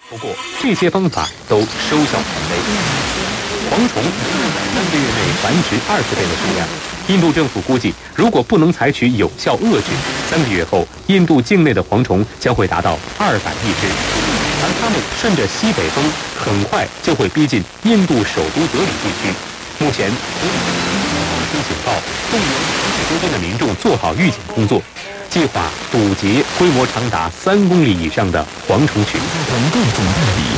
不过，这些方法都收效甚微。蝗虫能在3个月内繁殖20倍的数量。印度政府估计，如果不能采取有效遏制，3个月后，印度境内的蝗虫将会达到200亿只，而它们顺着西北风，很快就会逼近印度首都德里地区。目前，出警告，动员城市周边的民众做好预警工作。计划堵截规模长达3公里以上的蝗虫群。 广告总代理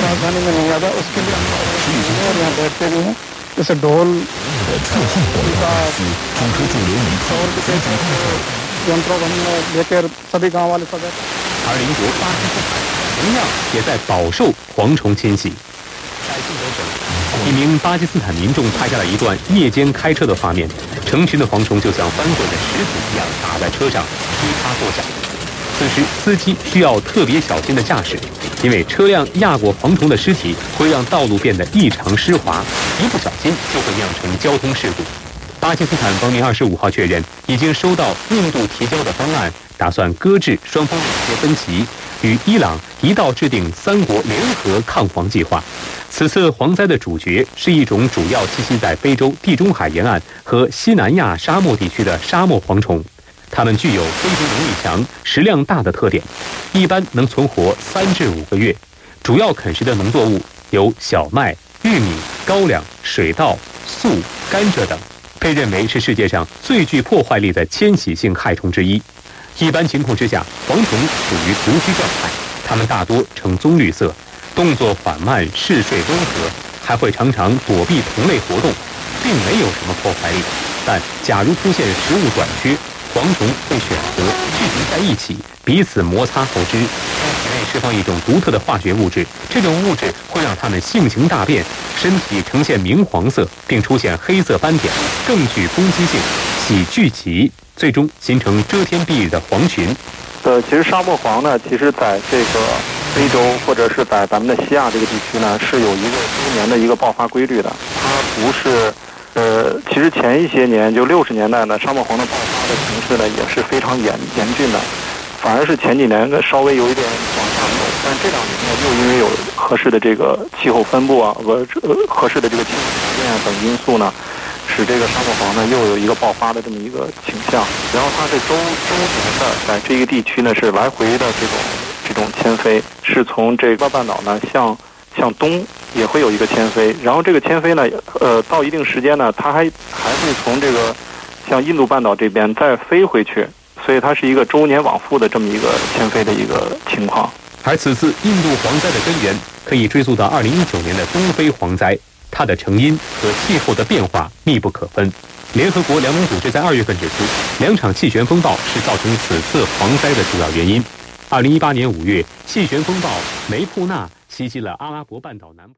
जैसे ढोल 的特号广告公司中科驻留媒体 यंत्रों को हमने लेकर सभी गांव वाले सब 而邻国巴基斯坦同样也在饱受蝗虫侵袭。在晋州省，一名巴基斯坦民众拍下了一段夜间开车的画面，成群的蝗虫就像翻滚的石子一样打在车上，噼啪作响。此时，司机需要特别小心的驾驶，因为车辆压过蝗虫的尸体会让道路变得异常湿滑，一不小心就会酿成交通事故。巴基斯坦方面25号确认，已经收到印度提交的方案，打算搁置双方的一些分歧，与伊朗一道制定3国联合抗蝗计划。此次蝗灾的主角是一种主要栖息在非洲地中海沿岸和西南亚沙漠地区的沙漠蝗虫，它们具有飞行能力强、食量大的特点，一般能存活3至5个月。主要啃食的农作物有小麦、玉米、高粱、水稻、粟、甘蔗等，被认为是世界上最具破坏力的迁徙性害虫之一。一般情况之下，蝗虫处于独居状态，它们大多呈棕绿色，动作缓慢，嗜睡温和，还会常常躲避同类活动，并没有什么破坏力。但假如出现食物短缺，蝗虫会选择聚集在一起，彼此摩擦后肢，在体内释放一种独特的化学物质，这种物质会让它们性情大变，身体呈现明黄色，并出现黑色斑点，更具攻击性，起聚集，最终形成遮天蔽日的蝗群。 其实沙漠蝗呢，其实在这个非洲或者是在咱们的西亚这个地区呢，是有一个周年的一个爆发规律的。它不是，其实前一些年就60年代呢，沙漠蝗的爆发的形势呢也是非常严峻的，反而是前几年稍微有一点往下走，但这2年呢又因为有合适的这个气候分布啊和合适的这个气候条件啊等因素呢，使这个沙漠蝗呢又有一个爆发的这么一个倾向。然后它这周年的在这个地区呢是来回的这种迁飞，是从这个半岛呢向东也会有一个迁飞，然后这个迁飞呢到一定时间呢它还会从这个像印度半岛这边再飞回去，所以它是一个周年往复的这么一个迁飞的一个情况。 而此次印度蝗灾的根源可以追溯到2019年的东非蝗灾，它的成因和气候的变化密不可分。联合国粮农组织在2月份指出，2场气旋风暴是造成此次蝗灾的主要原因。2018年5月，气旋风暴梅普纳袭击了阿拉伯半岛南部。